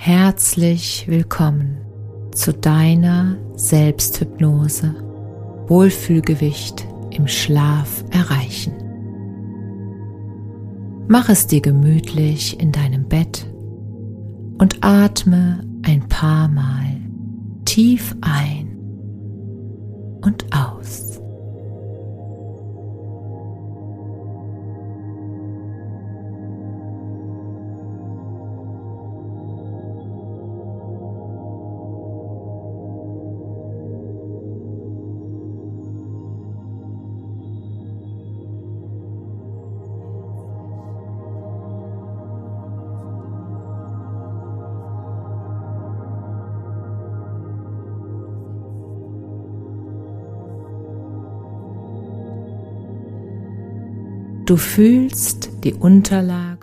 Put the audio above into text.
Herzlich willkommen zu deiner Selbsthypnose Wohlfühlgewicht im Schlaf erreichen. Mach es dir gemütlich in deinem Bett und atme ein paar Mal tief ein und aus. Du fühlst die Unterlage